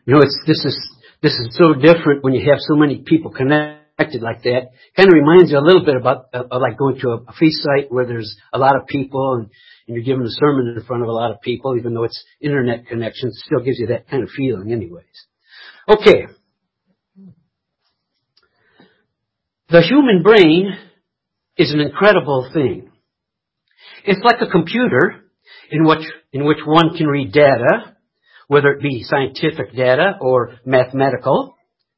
This is so different when you have so many people connected like that. Kind of reminds you a little bit about like going to a feast site where there's a lot of people and you're giving a sermon in front of a lot of people, even though it's internet connection. It still gives you that kind of feeling anyways. Okay. The human brain is an incredible thing. It's like a computer in which one can read data, whether it be scientific data or mathematical.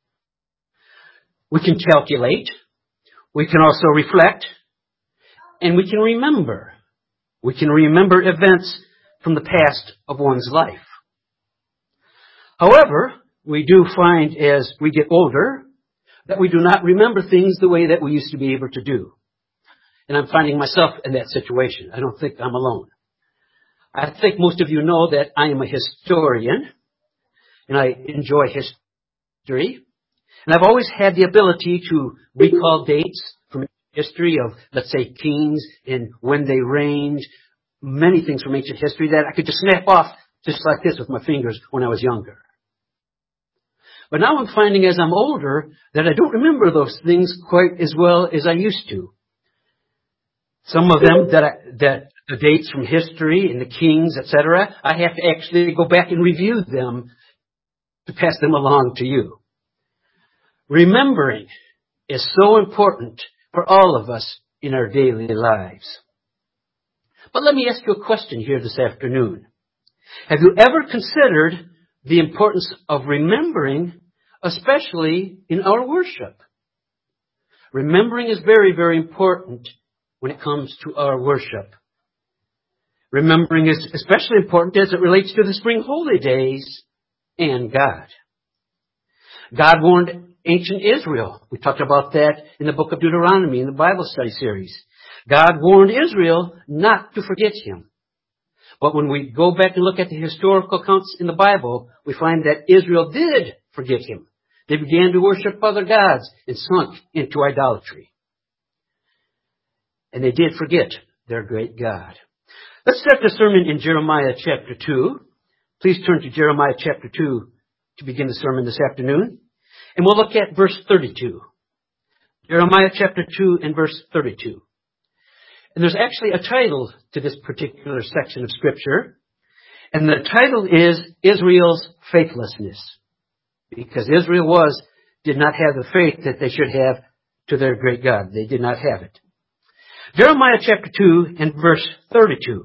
We can calculate. We can also reflect. And we can remember. We can remember events from the past of one's life. However, we do find as we get older that we do not remember things the way that we used to be able to do. And I'm finding myself in that situation. I don't think I'm alone. I think most of you know that I am a historian, and I enjoy history. And I've always had the ability to recall dates from history of, let's say, kings and when they reigned, many things from ancient history that I could just snap off just like this with my fingers when I was younger. But now I'm finding as I'm older that I don't remember those things quite as well as I used to. Some of them that the dates from history and the kings, etc., I have to actually go back and review them to pass them along to you. Remembering is so important for all of us in our daily lives. But let me ask you a question here this afternoon. Have you ever considered the importance of remembering, especially in our worship? Remembering is very, very important when it comes to our worship. Remembering is especially important as it relates to the spring holy days and God. God warned ancient Israel. We talked about that in the book of Deuteronomy in the Bible study series. God warned Israel not to forget Him. But when we go back and look at the historical accounts in the Bible, we find that Israel did forget Him. They began to worship other gods and sunk into idolatry. And they did forget their great God. Let's start the sermon in Jeremiah chapter 2. Please turn to Jeremiah chapter 2 to begin the sermon this afternoon. And we'll look at verse 32. Jeremiah chapter 2 and verse 32. And there's actually a title to this particular section of Scripture. And the title is Israel's Faithlessness. Because Israel did not have the faith that they should have to their great God. They did not have it. Jeremiah chapter 2 and verse 32.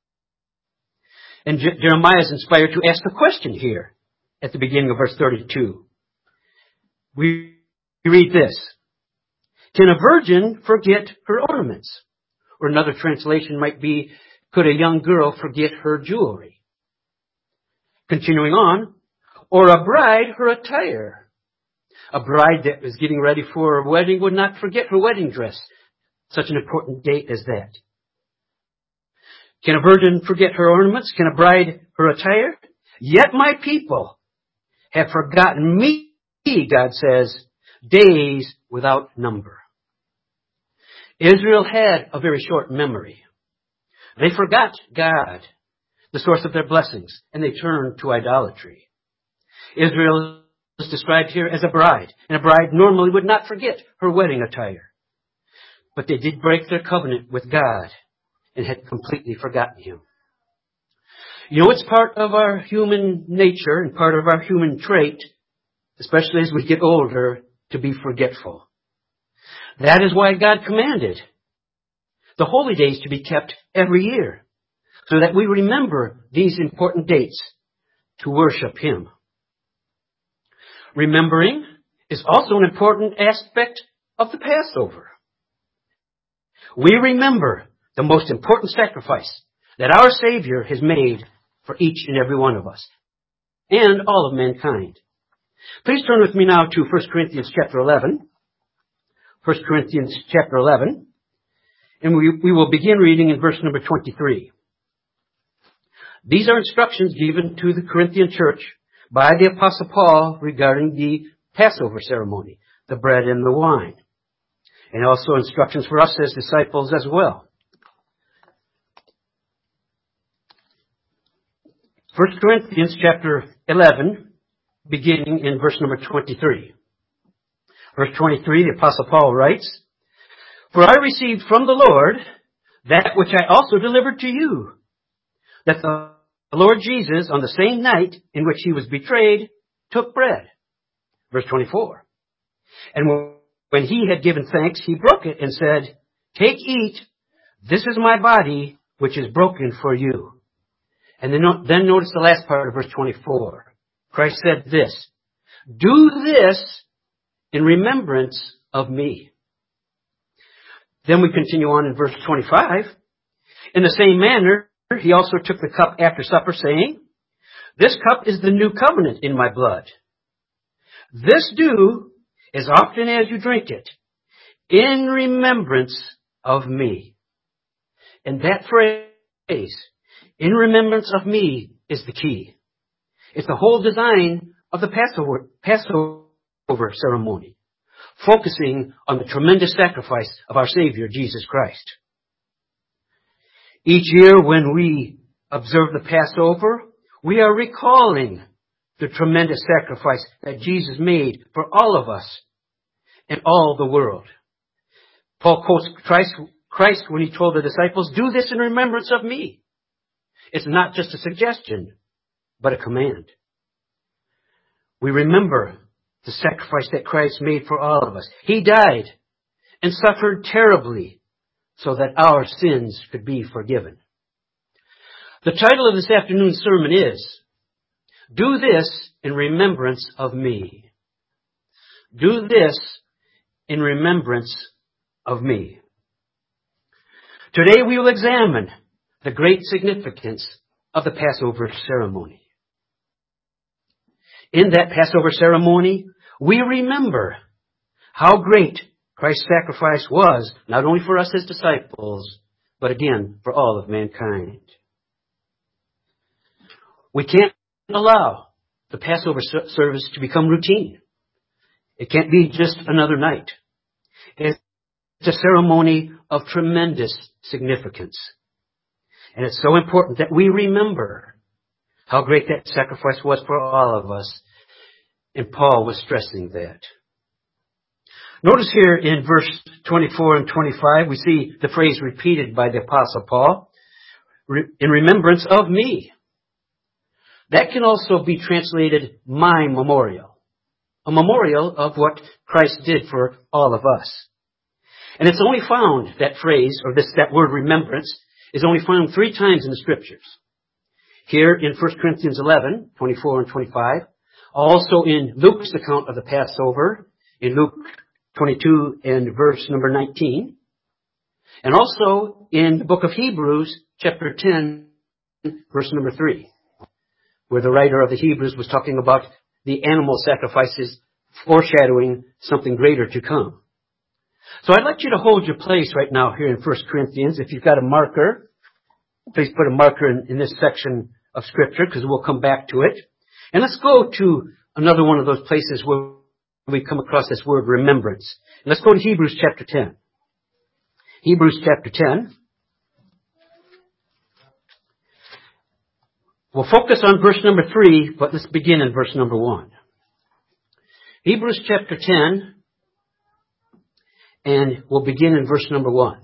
And Jeremiah is inspired to ask a question here at the beginning of verse 32. We read this. Can a virgin forget her ornaments? Or another translation might be, could a young girl forget her jewelry? Continuing on, or a bride her attire? A bride that is getting ready for a wedding would not forget her wedding dress. Such an important date as that. Can a virgin forget her ornaments? Can a bride her attire? Yet my people have forgotten me, God says, days without number. Israel had a very short memory. They forgot God, the source of their blessings, and they turned to idolatry. Israel is described here as a bride, and a bride normally would not forget her wedding attire. But they did break their covenant with God and had completely forgotten Him. You know, it's part of our human nature and part of our human trait, especially as we get older, to be forgetful. That is why God commanded the holy days to be kept every year, so that we remember these important dates to worship Him. Remembering is also an important aspect of the Passover. We remember the most important sacrifice that our Savior has made for each and every one of us and all of mankind. Please turn with me now to 1 Corinthians chapter 11. 1 Corinthians chapter 11. And we will begin reading in verse number 23. These are instructions given to the Corinthian church by the Apostle Paul regarding the Passover ceremony, the bread and the wine. And also instructions for us as disciples as well. 1 Corinthians chapter 11, beginning in verse number 23. Verse 23, the Apostle Paul writes, "For I received from the Lord that which I also delivered to you, that the Lord Jesus, on the same night in which he was betrayed, took bread." Verse 24, "And when he had given thanks, he broke it and said, 'Take, eat, this is my body, which is broken for you.'" And then notice the last part of verse 24. Christ said this, "Do this in remembrance of me." Then we continue on in verse 25. "In the same manner, he also took the cup after supper, saying, 'This cup is the new covenant in my blood. This do as often as you drink it in remembrance of me.'" And that phrase, "in remembrance of me," is the key. It's the whole design of the Passover ceremony, focusing on the tremendous sacrifice of our Savior, Jesus Christ. Each year when we observe the Passover, we are recalling the tremendous sacrifice that Jesus made for all of us and all the world. Paul quotes Christ when he told the disciples, "Do this in remembrance of me." It's not just a suggestion, but a command. We remember the sacrifice that Christ made for all of us. He died and suffered terribly so that our sins could be forgiven. The title of this afternoon's sermon is, "Do this in remembrance of me." Do this in remembrance of me. Today we will examine the great significance of the Passover ceremony. In that Passover ceremony, we remember how great Christ's sacrifice was, not only for us as disciples, but again, for all of mankind. We can't allow the Passover service to become routine. It can't be just another night. It's a ceremony of tremendous significance. And it's so important that we remember how great that sacrifice was for all of us. And Paul was stressing that. Notice here in verse 24 and 25, we see the phrase repeated by the Apostle Paul, "in remembrance of me." That can also be translated, "my memorial." A memorial of what Christ did for all of us. And it's only found, that phrase, or that word remembrance, is only found 3 times in the Scriptures. Here in 1 Corinthians 11, 24 and 25. Also in Luke's account of the Passover, in Luke 22 and verse number 19. And also in the book of Hebrews, chapter 10, verse number 3. Where the writer of the Hebrews was talking about the animal sacrifices foreshadowing something greater to come. So I'd like you to hold your place right now here in 1 Corinthians. If you've got a marker, please put a marker in this section of Scripture, because we'll come back to it. And let's go to another one of those places where we come across this word remembrance. And let's go to Hebrews chapter 10. Hebrews chapter 10. We'll focus on verse number 3, but let's begin in verse number 1. Hebrews chapter 10, and we'll begin in verse number 1.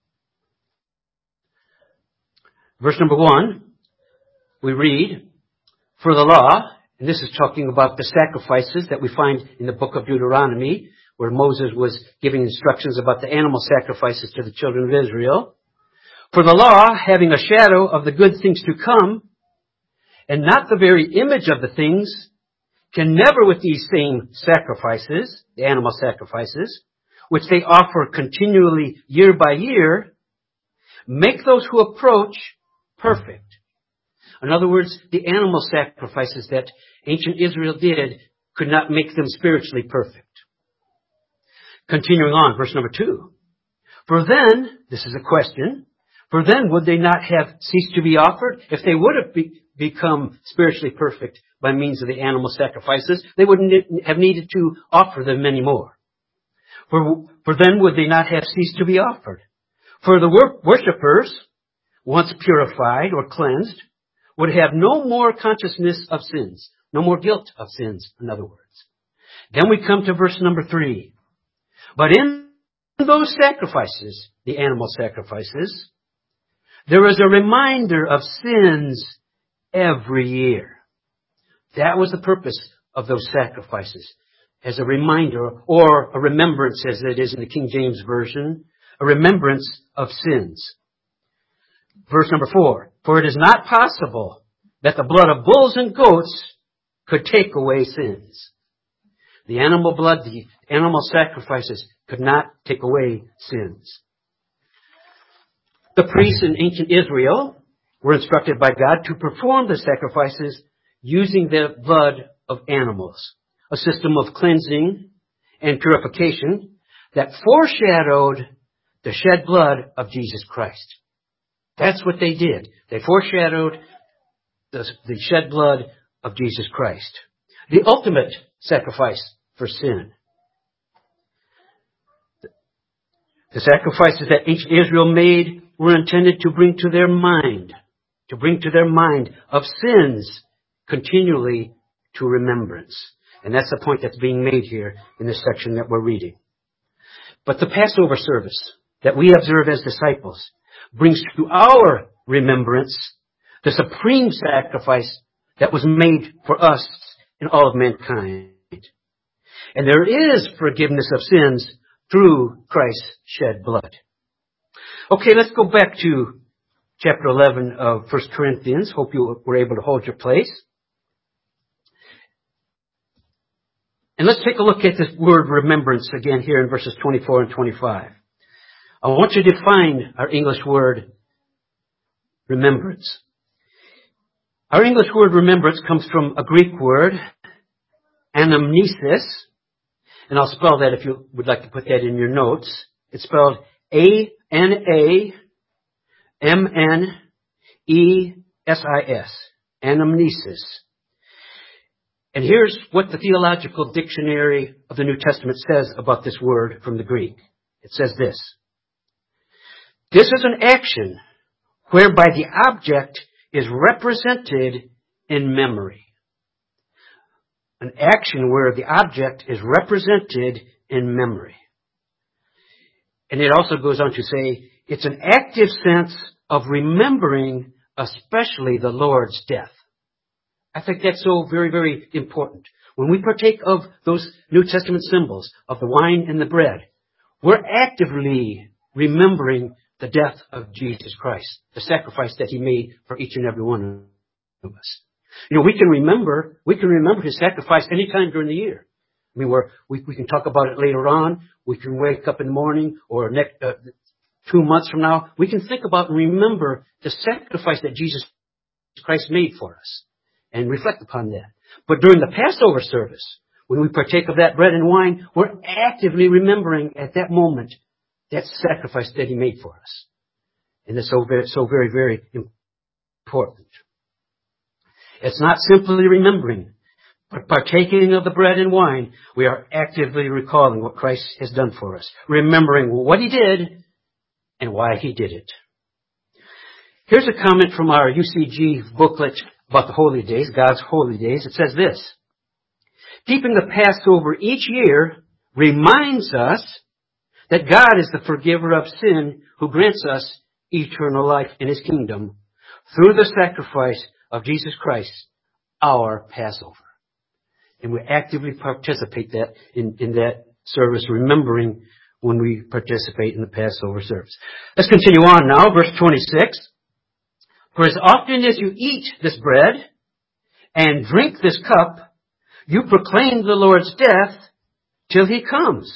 Verse number 1, we read, "For the law," and this is talking about the sacrifices that we find in the book of Deuteronomy, where Moses was giving instructions about the animal sacrifices to the children of Israel. "For the law, having a shadow of the good things to come, and not the very image of the things, can never with these same sacrifices," the animal sacrifices, "which they offer continually year by year, make those who approach perfect." In other words, the animal sacrifices that ancient Israel did could not make them spiritually perfect. Continuing on, verse number 2. "For then," this is a question, "for then would they not have ceased to be offered?" If they would have become spiritually perfect by means of the animal sacrifices, they wouldn't have needed to offer them anymore. For then would they not have ceased to be offered? For the worshippers, once purified or cleansed, would have no more consciousness of sins. No more guilt of sins, in other words. Then we come to verse number 3. But in those sacrifices, the animal sacrifices, there is a reminder of sins every year. That was the purpose of those sacrifices. As a reminder, or a remembrance as it is in the King James Version, a remembrance of sins. Verse number 4. For it is not possible that the blood of bulls and goats could take away sins. The animal blood, the animal sacrifices could not take away sins. The priests in ancient Israel were instructed by God to perform the sacrifices using the blood of animals, a system of cleansing and purification that foreshadowed the shed blood of Jesus Christ. That's what they did. They foreshadowed the shed blood of Jesus Christ, the ultimate sacrifice for sin. The sacrifices that ancient Israel made were intended to bring to their mind of sins continually to remembrance. And that's the point that's being made here in this section that we're reading. But the Passover service that we observe as disciples brings to our remembrance the supreme sacrifice that was made for us and all of mankind. And there is forgiveness of sins through Christ's shed blood. Okay, let's go back to chapter 11 of 1 Corinthians. Hope you were able to hold your place. And let's take a look at this word remembrance again here in verses 24 and 25. I want you to define our English word remembrance. Our English word remembrance comes from a Greek word, anamnesis. And I'll spell that if you would like to put that in your notes. It's spelled A-N-A-M-N-E-S-I-S. Anamnesis. And here's what the Theological Dictionary of the New Testament says about this word from the Greek. It says this. This is an action whereby the object is represented in memory. An action where the object is represented in memory. And it also goes on to say, it's an active sense of remembering, especially the Lord's death. I think that's so very, very important. When we partake of those New Testament symbols of the wine and the bread, we're actively remembering the death of Jesus Christ, the sacrifice that He made for each and every one of us. You know, we can remember His sacrifice anytime during the year. I mean, we can talk about it later on. We can wake up in the morning or 2 months from now. We can think about and remember the sacrifice that Jesus Christ made for us and reflect upon that. But during the Passover service, when we partake of that bread and wine, we're actively remembering at that moment that sacrifice that He made for us. And it's so very, very important. It's not simply remembering, but partaking of the bread and wine, we are actively recalling what Christ has done for us, remembering what He did and why He did it. Here's a comment from our UCG booklet about the holy days, God's holy days. It says this: keeping the Passover each year reminds us that God is the forgiver of sin who grants us eternal life in His kingdom through the sacrifice of Jesus Christ, our Passover. And we actively participate in that service, remembering when we participate in the Passover service. Let's continue on now, verse 26. For as often as you eat this bread and drink this cup, you proclaim the Lord's death till He comes.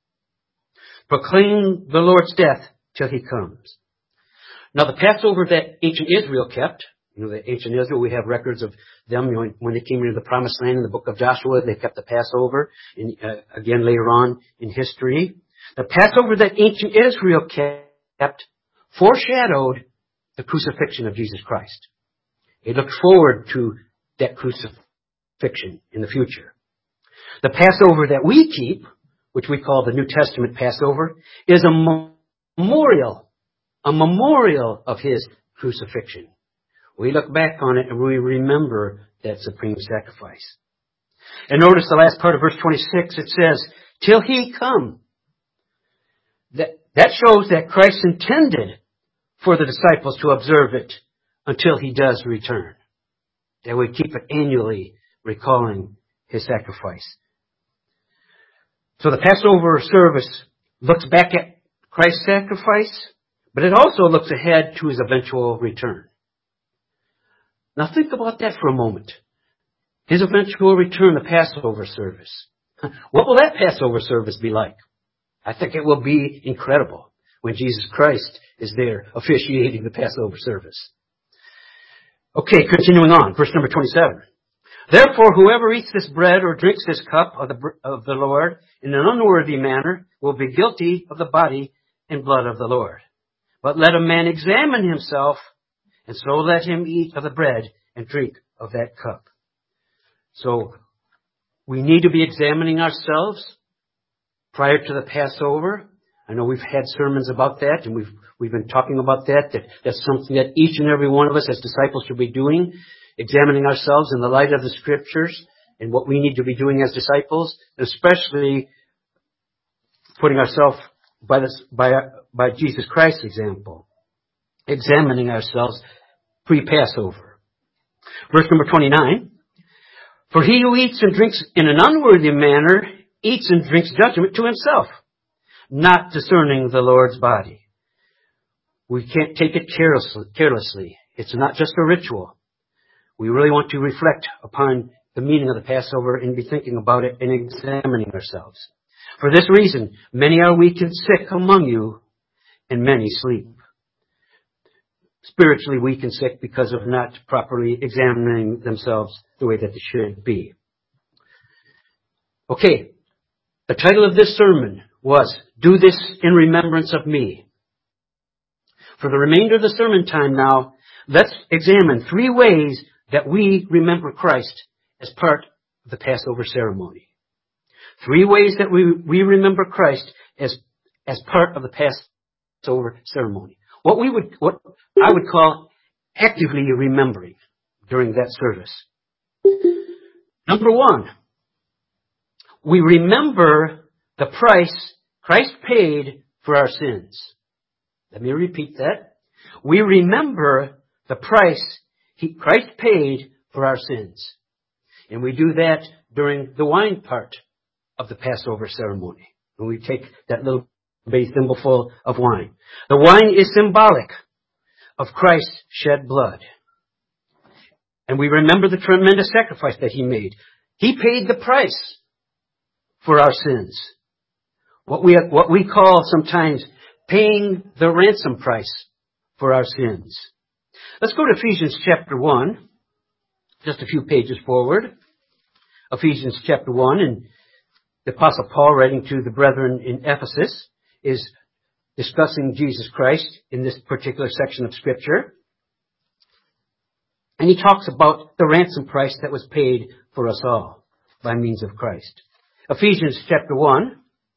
Proclaim the Lord's death till He comes. Now the Passover that ancient Israel kept, the ancient Israel, we have records of them when they came into the Promised Land in the book of Joshua, they kept the Passover, and again later on in history. The Passover that ancient Israel kept foreshadowed the crucifixion of Jesus Christ. It looked forward to that crucifixion in the future. The Passover that we keep, which we call the New Testament Passover, is a memorial of His crucifixion. We look back on it and we remember that supreme sacrifice. And notice the last part of verse 26, it says, till he come. That shows that Christ intended for the disciples to observe it until he does return. That we keep it annually recalling his sacrifice. So the Passover service looks back at Christ's sacrifice, but it also looks ahead to his eventual return. Now think about that for a moment. His eventual return, the Passover service. What will that Passover service be like? I think it will be incredible when Jesus Christ is there officiating the Passover service. Okay, continuing on, verse number 27. Therefore, whoever eats this bread or drinks this cup of the Lord in an unworthy manner will be guilty of the body and blood of the Lord. But let a man examine himself, and so let him eat of the bread and drink of that cup. So, we need to be examining ourselves prior to the Passover. I know we've had sermons about that, and we've been talking about that's something that each and every one of us as disciples should be doing, examining ourselves in the light of the Scriptures and what we need to be doing as disciples, especially putting ourselves by Jesus Christ's example, examining ourselves pre-Passover. Verse number 29, for he who eats and drinks in an unworthy manner eats and drinks judgment to himself, not discerning the Lord's body. We can't take it carelessly. It's not just a ritual. We really want to reflect upon the meaning of the Passover and be thinking about it and examining ourselves. For this reason, many are weak and sick among you, and many sleep. Spiritually weak and sick because of not properly examining themselves the way that they should be. Okay, the title of this sermon was, Do This in Remembrance of Me. For the remainder of the sermon time now, let's examine 3 ways that we remember Christ as part of the Passover ceremony. 3 ways that we remember Christ as part of the Passover ceremony. What I would call actively remembering during that service. Number 1, we remember the price Christ paid for our sins. Let me repeat that. We remember the price Christ paid for our sins. And we do that during the wine part of the Passover ceremony, when we take that little baby thimbleful of wine. The wine is symbolic of Christ's shed blood. And we remember the tremendous sacrifice that he made. He paid the price for our sins. What we call sometimes paying the ransom price for our sins. Let's go to Ephesians chapter 1, just a few pages forward. Ephesians chapter 1, and the Apostle Paul, writing to the brethren in Ephesus, is discussing Jesus Christ in this particular section of Scripture. And he talks about the ransom price that was paid for us all by means of Christ. Ephesians chapter 1.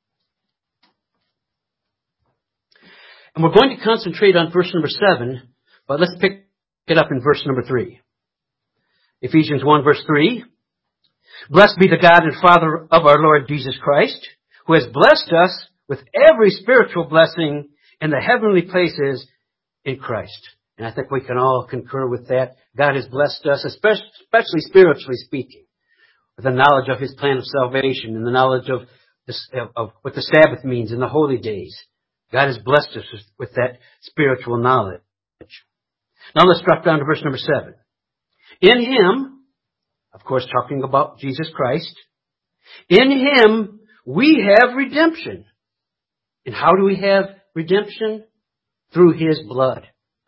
And we're going to concentrate on verse number 7, but let's pick it up in verse number 3. Ephesians 1 verse 3. Blessed be the God and Father of our Lord Jesus Christ, who has blessed us with every spiritual blessing in the heavenly places in Christ. And I think we can all concur with that. God has blessed us, especially spiritually speaking, with the knowledge of his plan of salvation and the knowledge of what the Sabbath means and the holy days. God has blessed us with that spiritual knowledge. Now let's drop down to verse number 7. In him, of course talking about Jesus Christ, in him we have redemption. And how do we have redemption? Through his blood.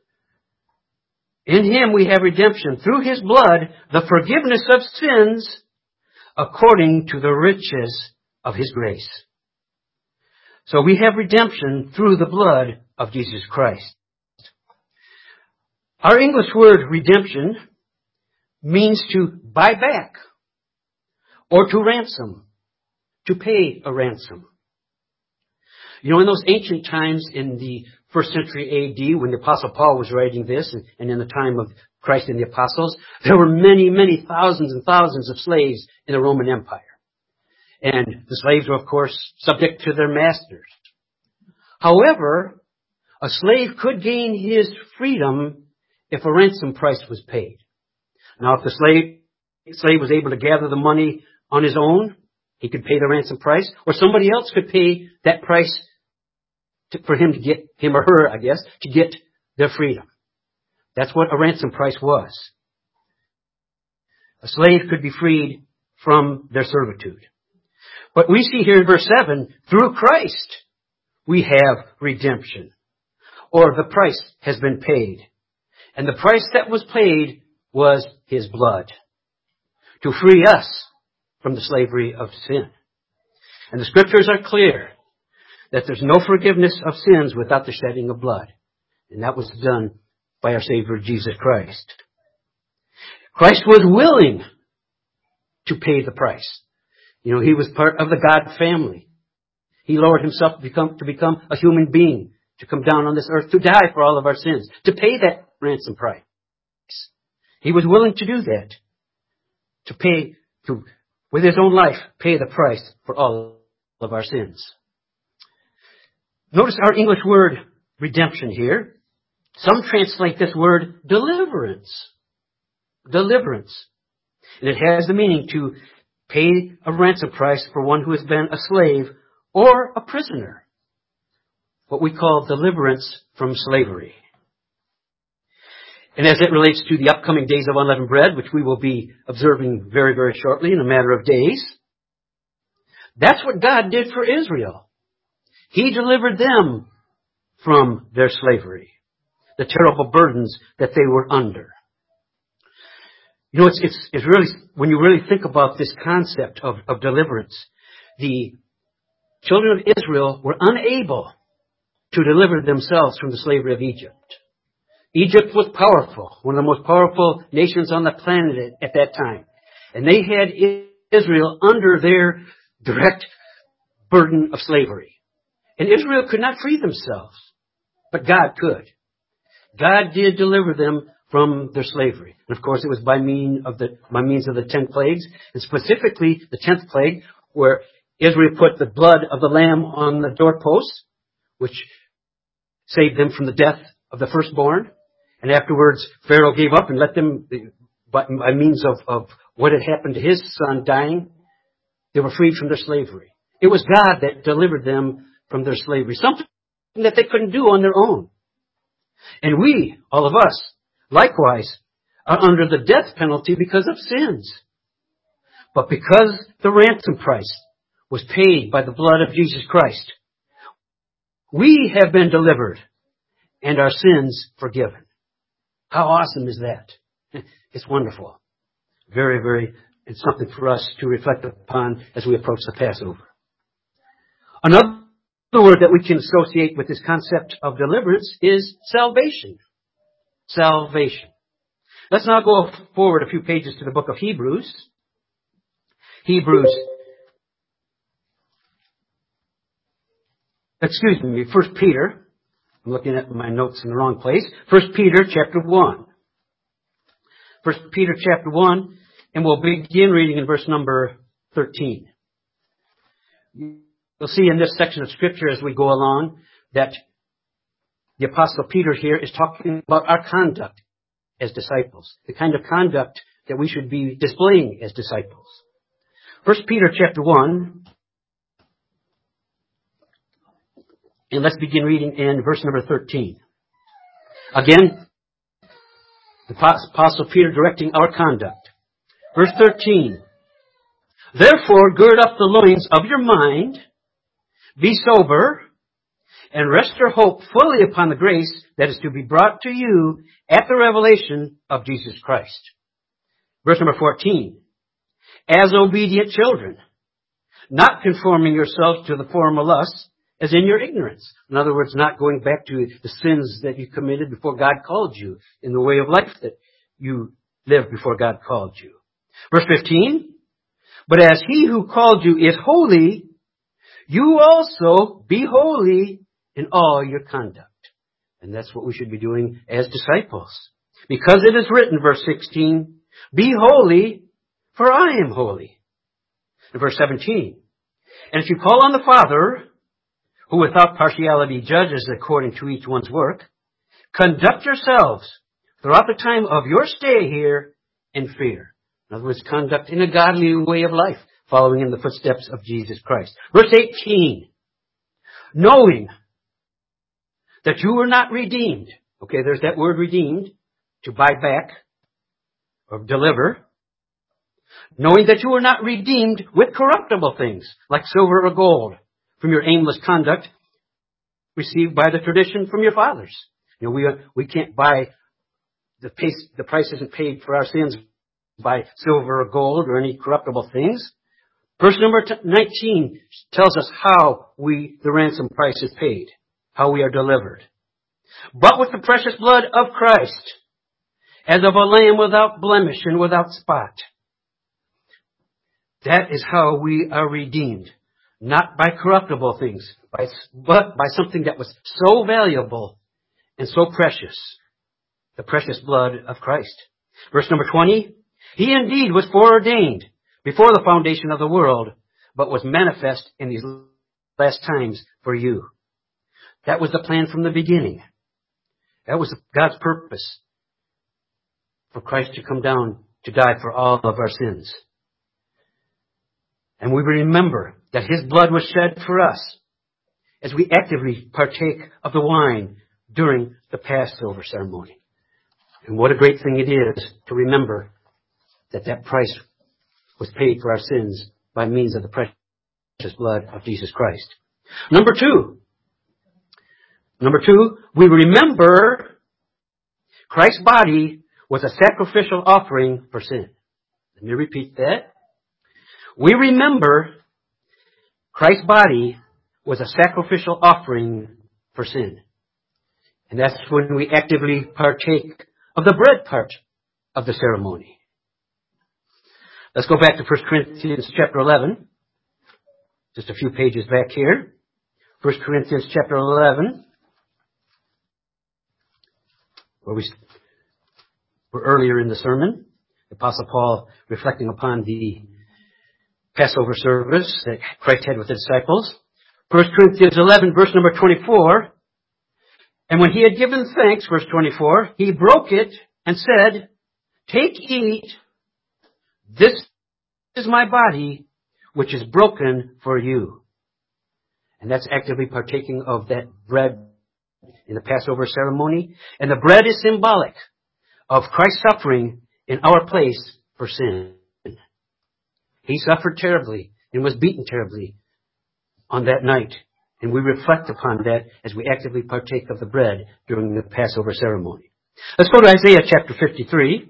In him we have redemption through his blood, the forgiveness of sins according to the riches of his grace. So we have redemption through the blood of Jesus Christ. Our English word redemption means to buy back or to ransom, to pay a ransom. You know, in those ancient times, in the first century AD, when the Apostle Paul was writing this, and in the time of Christ and the Apostles, there were many, many thousands and thousands of slaves in the Roman Empire. And the slaves were, of course, subject to their masters. However, a slave could gain his freedom if a ransom price was paid. Now, if the slave was able to gather the money on his own, he could pay the ransom price, or somebody else could pay that price for him to get, him or her, I guess, to get their freedom. That's what a ransom price was. A slave could be freed from their servitude. But we see here in verse 7, through Christ, we have redemption, or the price has been paid. And the price that was paid was His blood to free us from the slavery of sin. And the Scriptures are clear that there's no forgiveness of sins without the shedding of blood. And that was done by our Savior Jesus Christ. Christ was willing to pay the price. You know, He was part of the God family. He lowered Himself to become a human being, to come down on this earth, to die for all of our sins, to pay that ransom price. He was willing to do that, with His own life, pay the price for all of our sins. Notice our English word redemption here. Some translate this word deliverance. Deliverance. And it has the meaning to pay a ransom price for one who has been a slave or a prisoner. What we call deliverance from slavery. And as it relates to the upcoming days of unleavened bread, which we will be observing very, very shortly in a matter of days, that's what God did for Israel. He delivered them from their slavery, the terrible burdens that they were under. You know, it's really, when you really think about this concept of deliverance, the children of Israel were unable to deliver themselves from the slavery of Egypt. Egypt was powerful, one of the most powerful nations on the planet at that time. And they had Israel under their direct burden of slavery. And Israel could not free themselves, but God could. God did deliver them from their slavery. And of course, it was by means of the 10 plagues, and specifically the 10th plague, where Israel put the blood of the lamb on the doorposts, which saved them from the death of the firstborn. And afterwards, Pharaoh gave up and let them, by means of what had happened to his son dying, they were freed from their slavery. It was God that delivered them from their slavery, something that they couldn't do on their own. And we, all of us, likewise, are under the death penalty because of sins. But because the ransom price was paid by the blood of Jesus Christ, we have been delivered and our sins forgiven. How awesome is that? It's wonderful. Very, very, it's something for us to reflect upon as we approach the Passover. Another word that we can associate with this concept of deliverance is salvation. Salvation. Let's now go forward a few pages to the book of Hebrews. First Peter. I'm looking at my notes in the wrong place. First Peter chapter 1. First Peter chapter 1, and we'll begin reading in verse number 13. You'll see in this section of Scripture as we go along that the Apostle Peter here is talking about our conduct as disciples, the kind of conduct that we should be displaying as disciples. First Peter chapter 1, and let's begin reading in verse number 13. Again, the Apostle Peter directing our conduct. Verse 13. Therefore, gird up the loins of your mind, be sober, and rest your hope fully upon the grace that is to be brought to you at the revelation of Jesus Christ. Verse number 14. As obedient children, not conforming yourselves to the former lusts, as in your ignorance. In other words, not going back to the sins that you committed before God called you, in the way of life that you lived before God called you. Verse 15. But as He who called you is holy, you also be holy in all your conduct. And that's what we should be doing as disciples. Because it is written, verse 16, be holy, for I am holy. And verse 17, and if you call on the Father, who without partiality judges according to each one's work, conduct yourselves throughout the time of your stay here in fear. In other words, conduct in a godly way of life, following in the footsteps of Jesus Christ. Verse 18, knowing that you were not redeemed. Okay, there's that word redeemed, to buy back or deliver. Knowing that you were not redeemed with corruptible things, like silver or gold, from your aimless conduct received by the tradition from your fathers. You know, we can't buy, the price isn't paid for our sins by silver or gold or any corruptible things. Verse number 19 tells us how the ransom price is paid, how we are delivered. But with the precious blood of Christ, as of a lamb without blemish and without spot. That is how we are redeemed. Not by corruptible things, but by something that was so valuable and so precious. The precious blood of Christ. Verse number 20. He indeed was foreordained before the foundation of the world, but was manifest in these last times for you. That was the plan from the beginning. That was God's purpose, for Christ to come down to die for all of our sins. And we remember that His blood was shed for us as we actively partake of the wine during the Passover ceremony. And what a great thing it is to remember that price was paid for our sins by means of the precious blood of Jesus Christ. Number two, we remember Christ's body was a sacrificial offering for sin. Let me repeat that. We remember Christ's body was a sacrificial offering for sin. And that's when we actively partake of the bread part of the ceremony. Let's go back to 1 Corinthians chapter 11. Just a few pages back here. 1 Corinthians chapter 11. Where we were earlier in the sermon. The Apostle Paul reflecting upon the Passover service that Christ had with the disciples. 1 Corinthians 11, verse number 24. And when he had given thanks, verse 24, he broke it and said, take, eat, this is my body, which is broken for you. And that's actively partaking of that bread in the Passover ceremony. And the bread is symbolic of Christ's suffering in our place for sin. He suffered terribly and was beaten terribly on that night. And we reflect upon that as we actively partake of the bread during the Passover ceremony. Let's go to Isaiah chapter 53.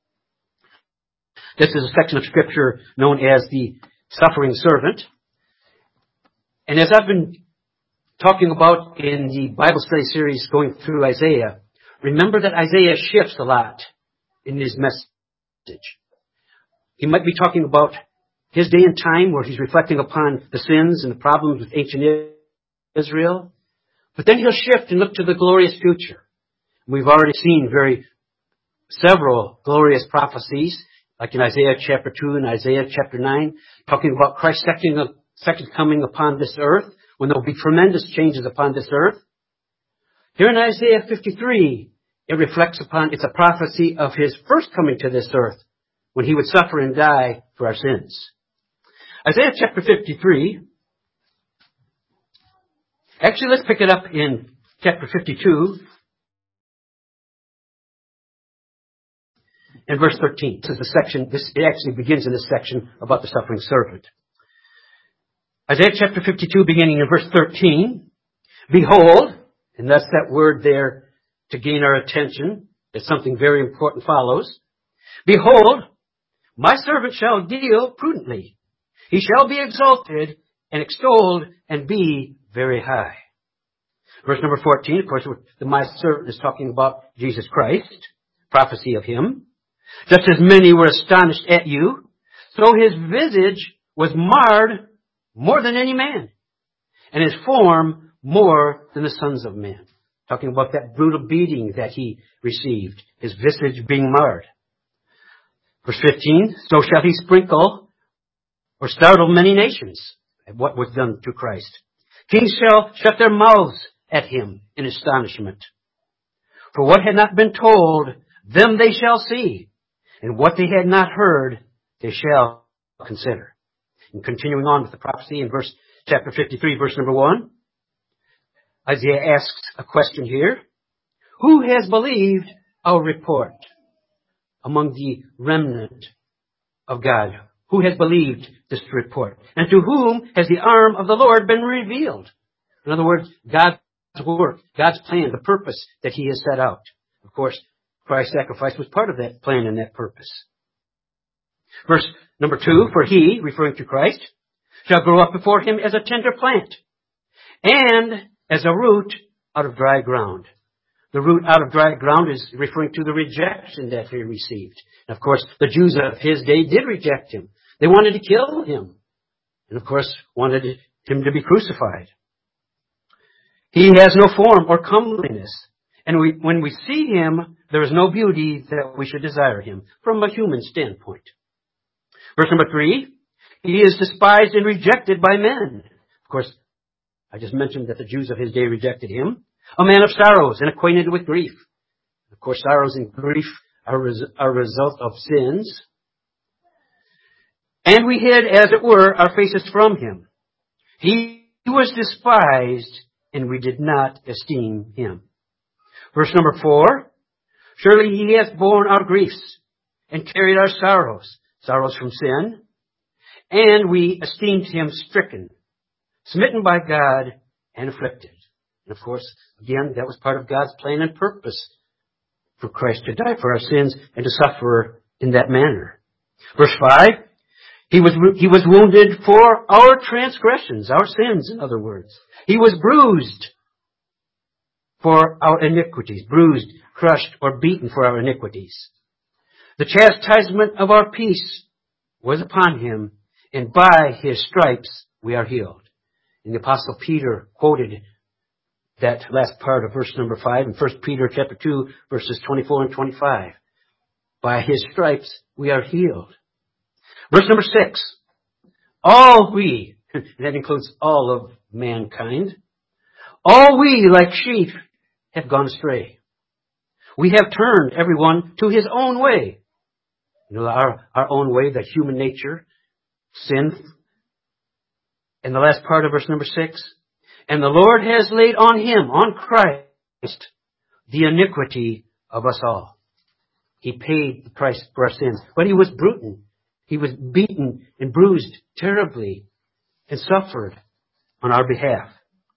This is a section of Scripture known as the suffering servant. And as I've been talking about in the Bible study series going through Isaiah, remember that Isaiah shifts a lot in his message. He might be talking about his day and time where he's reflecting upon the sins and the problems with ancient Israel. But then he'll shift and look to the glorious future. We've already seen several glorious prophecies, like in Isaiah chapter 2 and Isaiah chapter 9, talking about Christ's second coming upon this earth, when there will be tremendous changes upon this earth. Here in Isaiah 53, it reflects upon, it's a prophecy of His first coming to this earth, when He would suffer and die for our sins. Isaiah chapter 53, actually let's pick it up in chapter 52, and verse 13. It actually begins in this section about the suffering servant. Isaiah chapter 52, beginning in verse 13. Behold, and that's that word there to gain our attention, that something very important follows. Behold, my servant shall deal prudently. He shall be exalted and extolled and be very high. Verse number 14, of course, the my servant is talking about Jesus Christ, prophecy of Him. Just as many were astonished at you, so His visage was marred more than any man, and His form more than the sons of men. talking about that brutal beating that he received, his visage being marred. Verse 15, so shall he sprinkle or startle many nations at what was done to Christ. Kings shall shut their mouths at him in astonishment. For what had not been told, them they shall see, and what they had not heard, they shall consider. And continuing on with the prophecy in chapter 53, verse number 1, Isaiah asks a question here. Who has believed our report among the remnant of God? Who has believed this report? And to whom has the arm of the Lord been revealed? In other words, God's work, God's plan, the purpose that he has set out. Of course, Christ's sacrifice was part of that plan and that purpose. Verse number 2, for he, referring to Christ, shall grow up before him as a tender plant, and as a root out of dry ground. The root out of dry ground is referring to the rejection that he received. And of course, the Jews of his day did reject him. They wanted to kill him. And of course, wanted him to be crucified. He has no form or comeliness. And when we see him, there is no beauty that we should desire him from a human standpoint. Verse number 3, he is despised and rejected by men. Of course, I just mentioned that the Jews of his day rejected him. A man of sorrows and acquainted with grief. Of course, sorrows and grief are a result of sins. And we hid, as it were, our faces from him. He was despised, and we did not esteem him. Verse number 4, surely he has borne our griefs and carried our sorrows, sorrows from sin, and we esteemed him stricken, smitten by God, and afflicted. And of course, again, that was part of God's plan and purpose for Christ to die for our sins and to suffer in that manner. Verse 5, he was wounded for our transgressions, our sins, in other words. He was bruised for our iniquities, bruised, crushed, or beaten for our iniquities. The chastisement of our peace was upon him, and by his stripes we are healed. And the Apostle Peter quoted that last part of verse number 5 in 1 Peter chapter 2, verses 24 and 25. By his stripes we are healed. Verse number 6. All we, that includes all of mankind, all we like sheep have gone astray. We have turned everyone to his own way. You know, our own way, the human nature, sin. And the last part of verse number 6. And the Lord has laid on him, on Christ, the iniquity of us all. He paid the price for our sins. But he was brutal. He was beaten and bruised terribly and suffered on our behalf.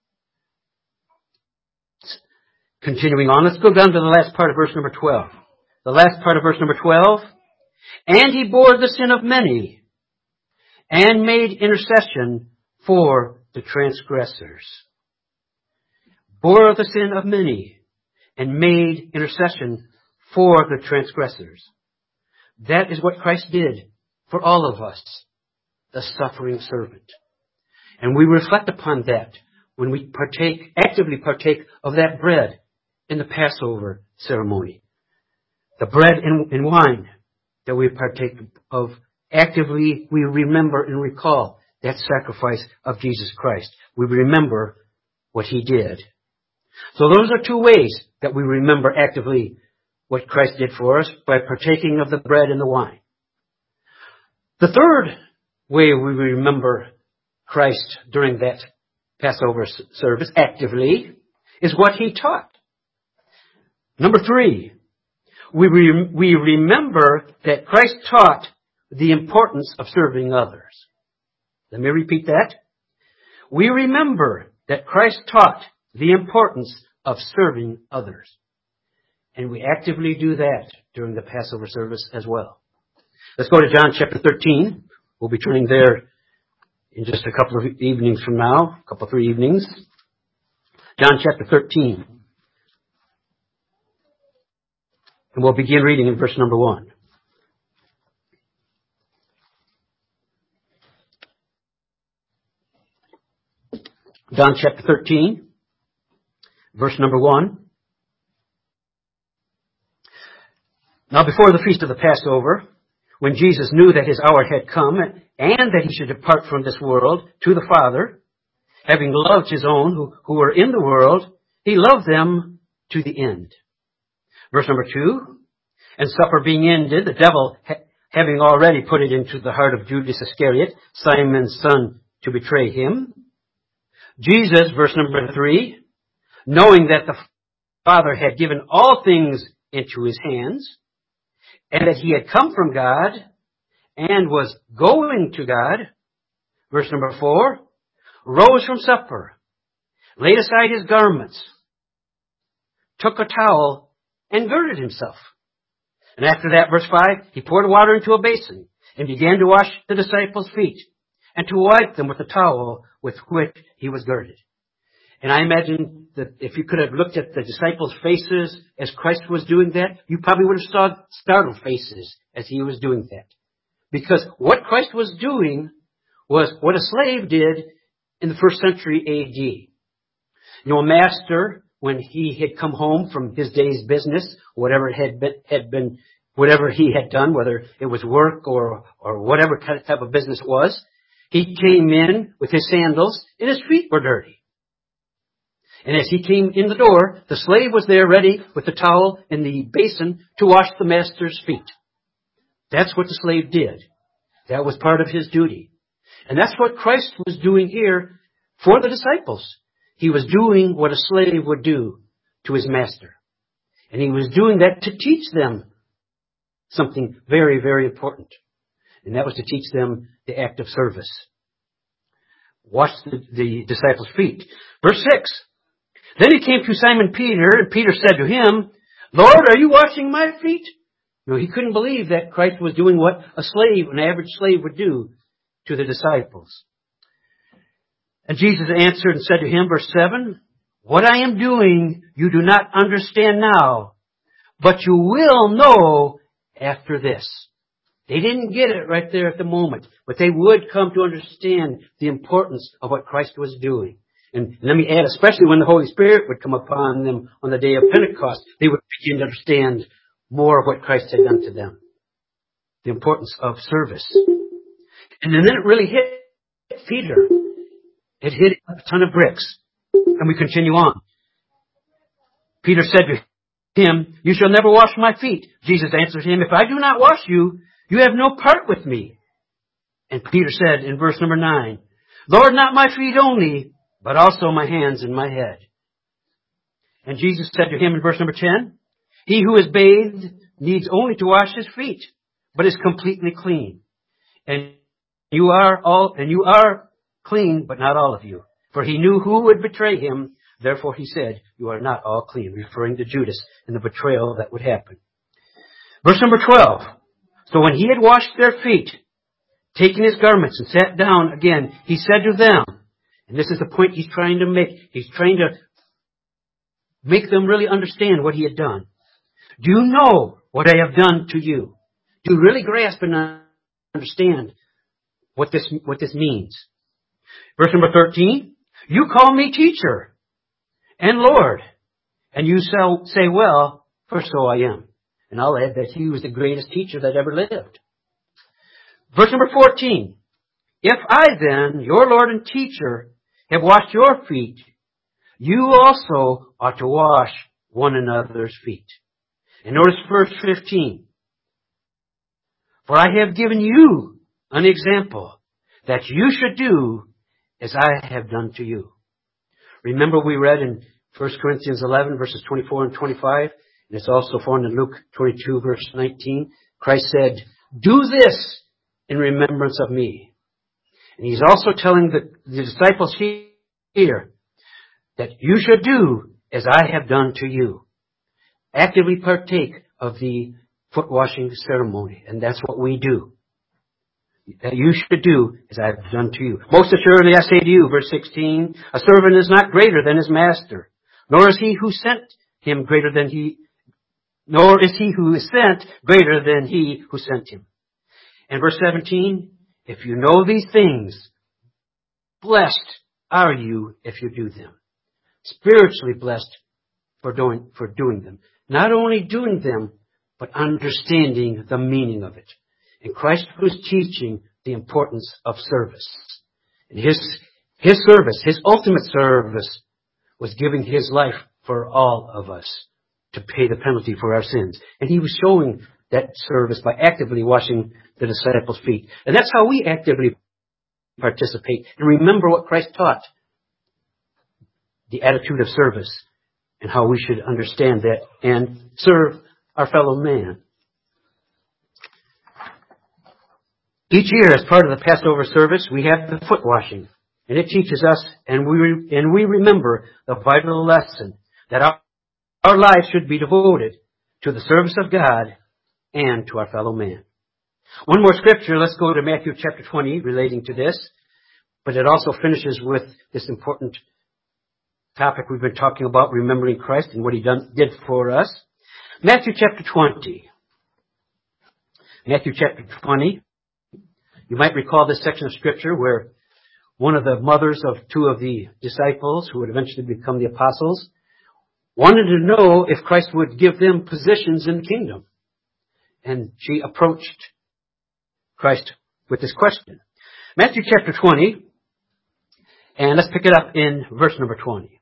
Continuing on, let's go down to the last part of verse number 12. The last part of verse number 12. And he bore the sin of many and made intercession for the transgressors. Bore the sin of many and made intercession for the transgressors. That is what Christ did for all of us, the suffering servant. And we reflect upon that when we actively partake of that bread in the Passover ceremony. The bread and wine that we partake of, actively we remember and recall that sacrifice of Jesus Christ. We remember what he did. So those are two ways that we remember actively what Christ did for us, by partaking of the bread and the wine. The third way we remember Christ during that Passover service actively is what he taught. Number 3, we remember that Christ taught the importance of serving others. Let me repeat that. We remember that Christ taught the importance of serving others. And we actively do that during the Passover service as well. Let's go to John chapter 13. We'll be turning there in just a couple of evenings from now, a couple, 3 evenings. John chapter 13. And we'll begin reading in verse number 1. John chapter 13, verse number 1. Now before the feast of the Passover, when Jesus knew that his hour had come and that he should depart from this world to the Father, having loved his own who were in the world, he loved them to the end. Verse number 2, and supper being ended, the devil having already put it into the heart of Judas Iscariot, Simon's son, to betray him. Jesus, verse number 3, knowing that the Father had given all things into his hands, and that he had come from God and was going to God. Verse number 4, rose from supper, laid aside his garments, took a towel, and girded himself. And after that, verse 5, he poured water into a basin and began to wash the disciples' feet and to wipe them with the towel with which he was girded. And I imagine that if you could have looked at the disciples' faces as Christ was doing that, you probably would have saw startled faces as he was doing that. Because what Christ was doing was what a slave did in the first century A.D. You know, a master, when he had come home from his day's business, whatever it had been, whatever he had done, whether it was work or whatever type of business it was, he came in with his sandals and his feet were dirty. And as he came in the door, the slave was there ready with the towel and the basin to wash the master's feet. That's what the slave did. That was part of his duty. And that's what Christ was doing here for the disciples. He was doing what a slave would do to his master. And he was doing that to teach them something very, very important. And that was to teach them the act of service. Wash the disciples' feet. Verse 6. Then he came to Simon Peter, and Peter said to him, Lord, are you washing my feet? No, he couldn't believe that Christ was doing what a slave, an average slave, would do to the disciples. And Jesus answered and said to him, verse 7, what I am doing you do not understand now, but you will know after this. They didn't get it right there at the moment, but they would come to understand the importance of what Christ was doing. And let me add, especially when the Holy Spirit would come upon them on the day of Pentecost, they would begin to understand more of what Christ had done to them. The importance of service. And then it really hit Peter. It hit a ton of bricks. And we continue on. Peter said to him, you shall never wash my feet. Jesus answered him, if I do not wash you, you have no part with me. And Peter said in verse number 9, Lord, not my feet only, but also my hands and my head. And Jesus said to him in verse number 10, he who is bathed needs only to wash his feet, but is completely clean. And you are clean, but not all of you. For he knew who would betray him. Therefore he said, you are not all clean, referring to Judas and the betrayal that would happen. Verse number 12. So when he had washed their feet, taken his garments and sat down again, he said to them, and this is the point he's trying to make. He's trying to make them really understand what he had done. Do you know what I have done to you? Do you really grasp and understand what this means? Verse number 13. You call me teacher and Lord, and you shall say, well, for so I am. And I'll add that he was the greatest teacher that ever lived. Verse number 14. If I then, your Lord and teacher, have washed your feet, you also ought to wash one another's feet. And notice verse 15. For I have given you an example that you should do as I have done to you. Remember we read in 1 Corinthians 11 verses 24 and 25, and it's also found in Luke 22 verse 19. Christ said, do this in remembrance of me. And he's also telling the disciples here that you should do as I have done to you. Actively partake of the foot washing ceremony. And that's what we do. That you should do as I have done to you. Most assuredly I say to you, verse 16, a servant is not greater than his master, nor is he who is sent greater than he who sent him. And verse 17, if you know these things, blessed are you if you do them. Spiritually blessed for doing them. Not only doing them, but understanding the meaning of it. And Christ was teaching the importance of service. And his service, his ultimate service, was giving his life for all of us to pay the penalty for our sins. And he was showing that service by actively washing the disciples' feet. And that's how we actively participate and remember what Christ taught. The attitude of service and how we should understand that and serve our fellow man. Each year, as part of the Passover service, we have the foot washing. And it teaches us, and we remember the vital lesson that our lives should be devoted to the service of God and to our fellow man. One more scripture, let's go to Matthew chapter 20 relating to this, but it also finishes with this important topic we've been talking about, remembering Christ and what he did for us. Matthew chapter 20. Matthew chapter 20. You might recall this section of scripture where one of the mothers of two of the disciples who would eventually become the apostles wanted to know if Christ would give them positions in the kingdom. And she approached Christ with this question. Matthew chapter 20, and let's pick it up in verse number 20.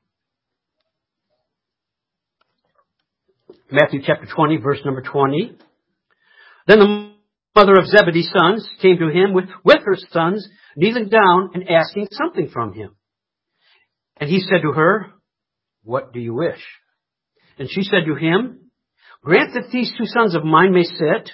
Matthew chapter 20, verse number 20. Then the mother of Zebedee's sons came to him with her sons, kneeling down and asking something from him. And he said to her, "What do you wish?" And she said to him, "Grant that these two sons of mine may sit,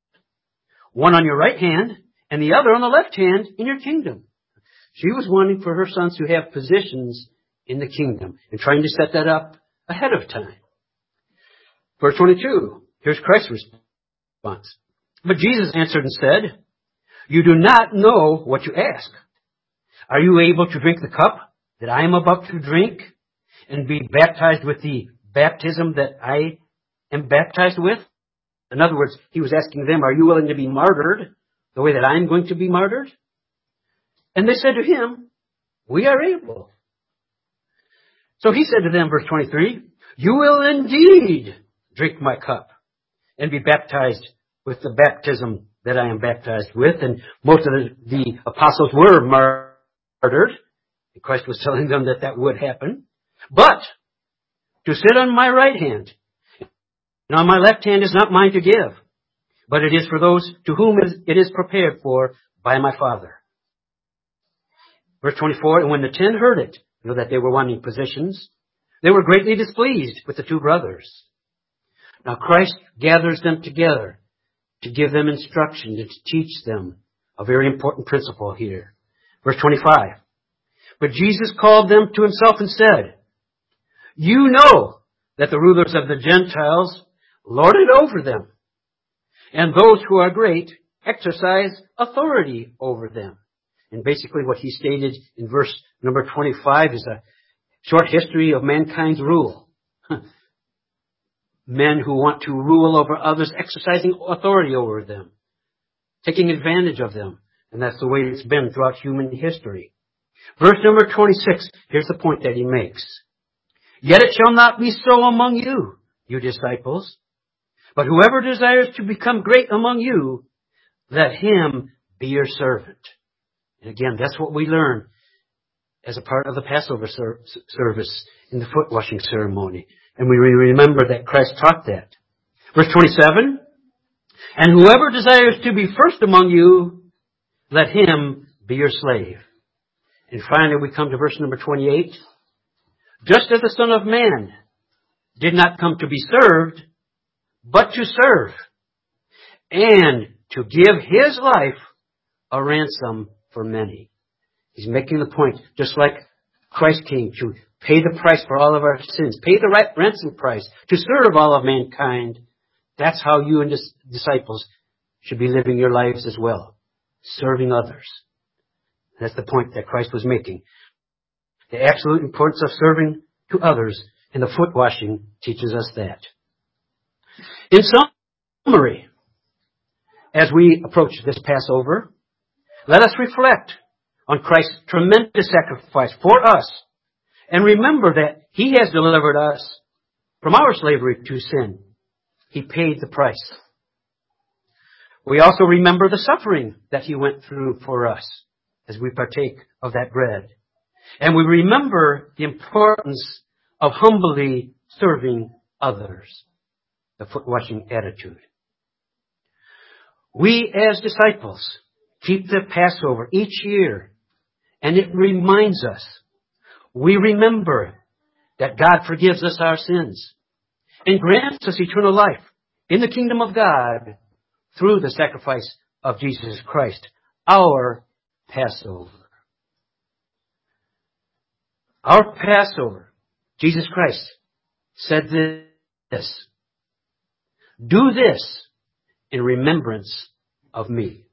one on your right hand and the other on the left hand in your kingdom." She was wanting for her sons to have positions in the kingdom and trying to set that up ahead of time. Verse 22, here's Christ's response. But Jesus answered and said, "You do not know what you ask. Are you able to drink the cup that I am about to drink and be baptized with the baptism that I am baptized with?" In other words, he was asking them, are you willing to be martyred the way that I'm going to be martyred? And they said to him, "We are able." So he said to them, verse 23, "You will indeed drink my cup and be baptized with the baptism that I am baptized with." And most of the apostles were martyred. And Christ was telling them that that would happen. But to sit on my right hand and on my left hand is not mine to give, but it is for those to whom it is prepared for by my Father. Verse 24, and when the 10 heard it, that they were wanting positions, they were greatly displeased with the two brothers. Now Christ gathers them together to give them instruction, to teach them a very important principle here. Verse 25, but Jesus called them to himself and said, "You know that the rulers of the Gentiles lord it over them, and those who are great exercise authority over them." And basically what he stated in verse number 25 is a short history of mankind's rule. Men who want to rule over others, exercising authority over them, taking advantage of them. And that's the way it's been throughout human history. Verse number 26, here's the point that he makes. "Yet it shall not be so among you, you disciples. But whoever desires to become great among you, let him be your servant." And again, that's what we learn as a part of the Passover service in the foot washing ceremony. And we remember that Christ taught that. Verse 27, "And whoever desires to be first among you, let him be your slave." And finally we come to verse number 28. "Just as the Son of Man did not come to be served, but to serve, and to give his life a ransom for many." He's making the point, just like Christ came to pay the price for all of our sins, pay the right ransom price to serve all of mankind. That's how you and disciples should be living your lives as well, serving others. That's the point that Christ was making. The absolute importance of serving to others, and the foot washing teaches us that. In summary, as we approach this Passover, let us reflect on Christ's tremendous sacrifice for us and remember that he has delivered us from our slavery to sin He paid the price. We also remember the suffering that He went through for us as we partake of that bread. And we remember the importance of humbly serving others, the foot-washing attitude. We as disciples keep the Passover each year, and it reminds us, we remember that God forgives us our sins and grants us eternal life in the kingdom of God through the sacrifice of Jesus Christ, our Passover. Our Passover, Jesus Christ, said this, "Do this in remembrance of me."